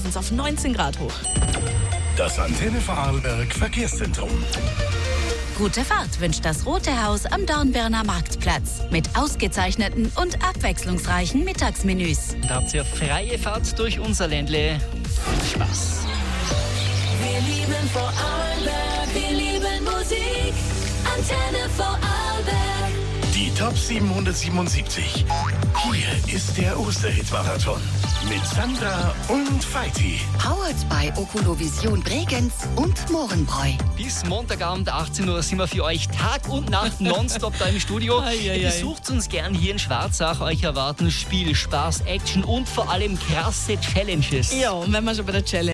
laufen es auf 19 Grad hoch. Das Antenne Vorarlberg Verkehrszentrum. Gute Fahrt wünscht das Rote Haus am Dornbirner Marktplatz mit ausgezeichneten und abwechslungsreichen Mittagsmenüs. Da habt ihr freie Fahrt durch unser Ländle. Viel Spaß. Wir lieben Vorarlberg, wir lieben Musik. Antenne Vorarlberg. Die Top 777. Hier ist der Osterhit-Marathon mit Sandra und Feiti. Powered by Okulovision Bregenz und Mohrenbräu. Bis Montagabend 18 Uhr sind wir für euch Tag und Nacht nonstop da im Studio. Besucht uns gern hier in Schwarzach. Euch erwarten Spiel, Spaß, Action und vor allem krasse Challenges. Ja, und wenn wir schon bei der Challenge